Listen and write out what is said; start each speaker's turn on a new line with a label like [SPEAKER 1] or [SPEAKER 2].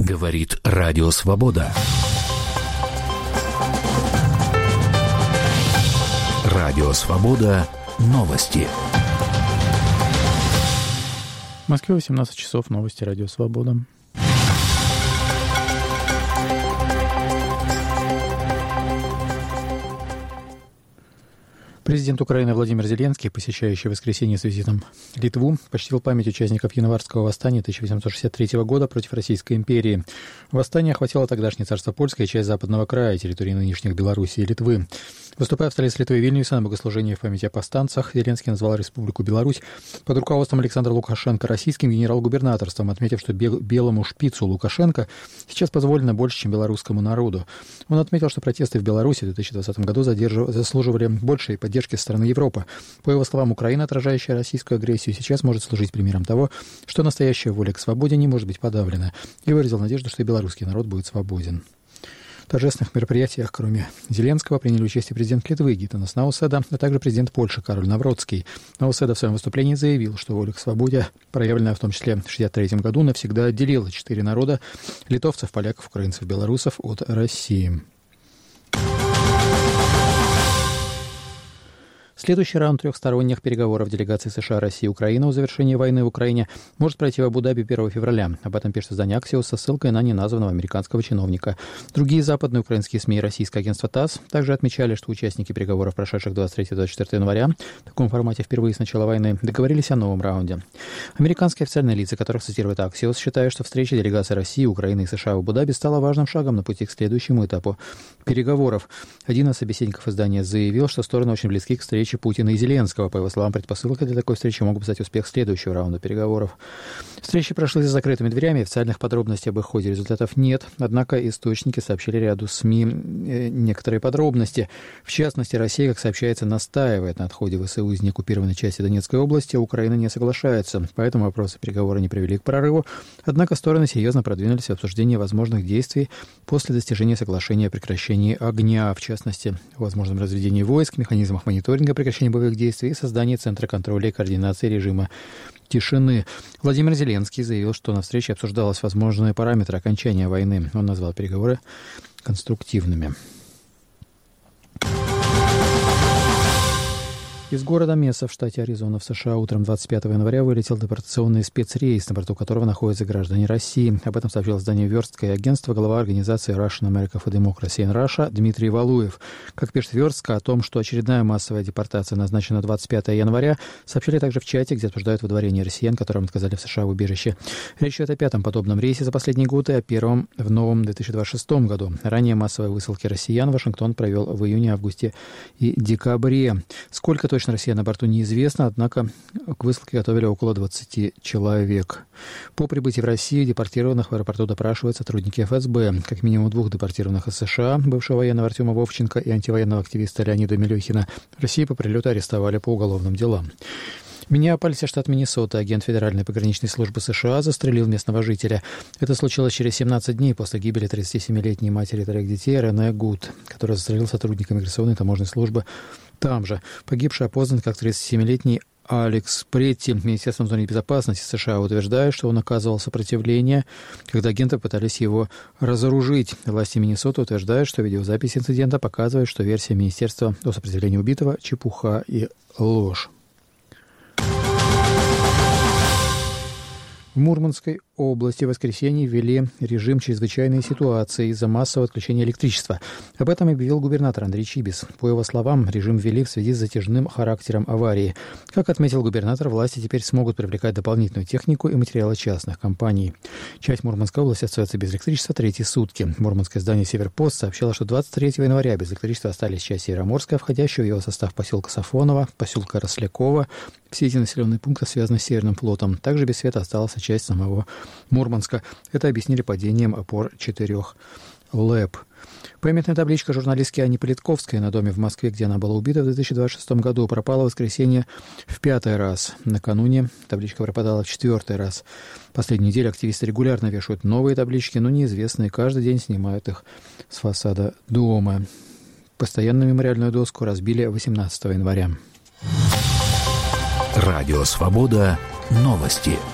[SPEAKER 1] Говорит Радио Свобода. Радио Свобода. Новости.
[SPEAKER 2] В Москве 18 часов. Новости Радио Свобода. Президент Украины Владимир Зеленский, посещающий в воскресенье с визитом Литву, почтил память участников Январского восстания 1863 года против Российской империи. Восстание охватило тогдашнее царство Польское и часть западного края, территории нынешних Белоруссии и Литвы. Выступая в столице Литвы Вильнюса на богослужении в память о повстанцах, Зеленский назвал Республику Беларусь под руководством Александра Лукашенко российским генерал-губернаторством, отметив, что белому шпицу Лукашенко сейчас позволено больше, чем белорусскому народу. Он отметил, что протесты в Беларуси в 2020 году заслуживали большей поддержки со стороны Европы. По его словам, Украина, отражающая российскую агрессию, сейчас может служить примером того, что настоящая воля к свободе не может быть подавлена, и выразил надежду, что и белорусский народ будет свободен. В торжественных мероприятиях, кроме Зеленского, приняли участие президент Литвы Гитанас Науседа, а также президент Польши Кароль Навроцкий. Науседа в своем выступлении заявил, что воля к свободе, проявленная в том числе в 1963 году, навсегда отделила 4 народа – литовцев, поляков, украинцев, белорусов – от России. Следующий раунд трехсторонних переговоров делегаций США, России и Украины о завершении войны в Украине может пройти в Абу-Даби 1 февраля. Об этом пишет издание «Аксиос» со ссылкой на неназванного американского чиновника. Другие западные украинские СМИ и российское агентство ТАСС также отмечали, что участники переговоров, прошедших 23-24 января, в таком формате впервые с начала войны, договорились о новом раунде. Американские официальные лица, которых цитирует «Аксиос», считают, что встреча делегаций России, Украины и США в Абу-Даби стала важным шагом на пути к следующему этапу переговоров. Один из собеседников издания заявил, что стороны очень близки к встрече Путина и Зеленского. По его словам, предпосылкой для такой встречи могут стать успех следующего раунда переговоров. Встречи прошли за закрытыми дверями, официальных подробностей об их ходе результатов нет, однако источники сообщили ряду СМИ некоторые подробности. В частности, Россия, как сообщается, настаивает на отходе ВСУ из неоккупированной части Донецкой области, а Украина не соглашается. Поэтому вопросы переговоры не привели к прорыву, однако стороны серьезно продвинулись в обсуждении возможных действий после достижения соглашения о прекращении огня, в частности, о возможном разведении войск, механизмах мониторинга прекращения боевых действий и создании Центра контроля и координации режима тишины. Владимир Зеленский заявил, что на встрече обсуждалось возможные параметры окончания войны. Он назвал переговоры конструктивными. Из города Меса в штате Аризона в США утром 25 января вылетел депортационный спецрейс, на борту которого находятся граждане России. Об этом сообщил издание «Верстка» и агентство, глава организации Russian America for Democracy in Russia Дмитрий Валуев. Как пишет «Верстка», о том, что очередная массовая депортация назначена 25 января, сообщили также в чате, где обсуждают выдворение россиян, которым отказали в США в убежище. Речь идет о 5-м подобном рейсе за последний год и о 1-м в новом 2026 году. Ранее массовые высылки россиян Вашингтон провел в июне, августе и декабре. Сколько точно россиян на борту неизвестно, однако к высылке готовили около 20 человек. По прибытии в Россию депортированных в аэропорту допрашивают сотрудники ФСБ. Как минимум 2 депортированных из США, бывшего военного Артема Вовченко и антивоенного активиста Леонида Милюхина, в России по прилету арестовали по уголовным делам. В Миннеаполисе, штат Миннесота, агент Федеральной пограничной службы США застрелил местного жителя. Это случилось через 17 дней после гибели 37-летней матери 3 детей Рене Гуд, которая застрелил сотрудника миграционной таможенной службы там же. Погибший опознан как 37-летний Алекс Претти. Министерство внутренней безопасности США утверждает, что он оказывал сопротивление, когда агенты пытались его разоружить. Власти Миннесоты утверждают, что видеозапись инцидента показывает, что версия министерства о сопротивлении убитого – чепуха и ложь. В Мурманской области в воскресенье ввели режим чрезвычайной ситуации из-за массового отключения электричества. Об этом объявил губернатор Андрей Чибис. По его словам, режим ввели в связи с затяжным характером аварии. Как отметил губернатор, власти теперь смогут привлекать дополнительную технику и материалы частных компаний. Часть Мурманской области остается без электричества 3-й сутки. Мурманское издание «Северпост» сообщало, что 23 января без электричества остались часть Североморска, входящего в его состав поселка Сафоново, поселка Рослякова. Все эти населенные пункты связаны с Северным флотом. Также без света осталась часть самого Мурманска. Это объяснили падением опор 4 ЛЭП. Памятная табличка журналистки Ани Политковской на доме в Москве, где она была убита в 2026 году, пропала в воскресенье в 5-й раз. Накануне табличка пропадала в 4-й раз. Последнюю неделю активисты регулярно вешают новые таблички, но неизвестные каждый день снимают их с фасада дома. Постоянную мемориальную доску разбили 18 января.
[SPEAKER 1] Радио «Свобода». Новости.